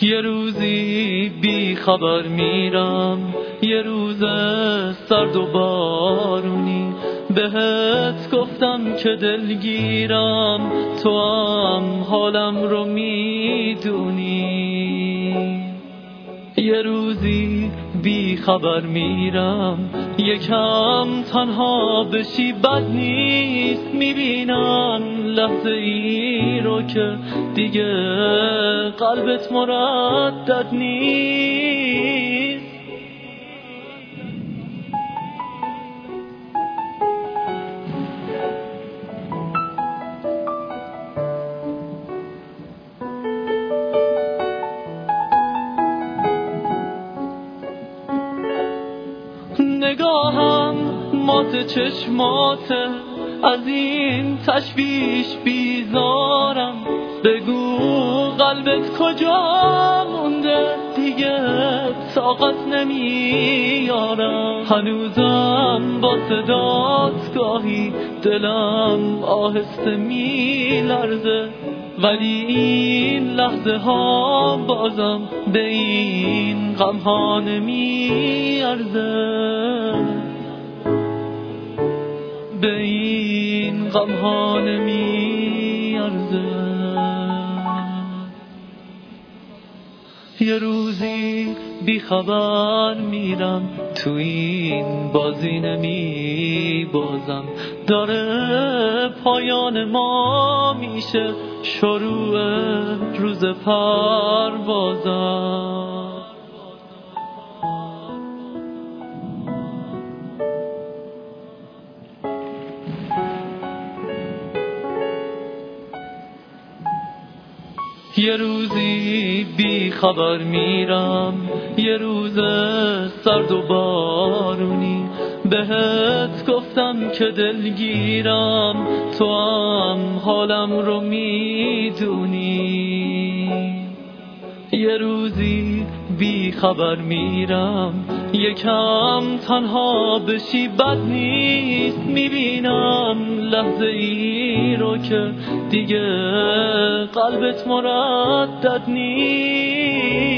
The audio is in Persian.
یه روزی بی خبر میرم، یه روز سرد و بارونی، بهت گفتم که دلگیرم، تو هم حالم رو میدونی. یه روزی بی خبر میرم، یکم تنها بشی بد نیست، میبینم لحظه ای رو که دیگه قلبت مردد نیست. نگاهم مات چشماته، از این تشویش بیزارم، بگو قلبت کجا مونده، دیگه طاقت نمیارم. هنوزم با صدات گاهی دلم آهسته میلرزه، ولی این لحظه ها بازم به این غم ها نمیارزه، به این غم ها نمیارزه. یه روزی بی خبر میرم، تو این بازی نمی بازم، داره پایان ما میشه شروع روز پروازم. یه روزی بی خبر میرم، یه روز سرد و بارونی، بهت گفتم که دلگیرم، تو هم حالم رو میدونی. یه روزی بی خبر میرم، یکم تنها بشی بد نیست، میبینم لحظه ای رو که دیگه قلبت مردد نیست.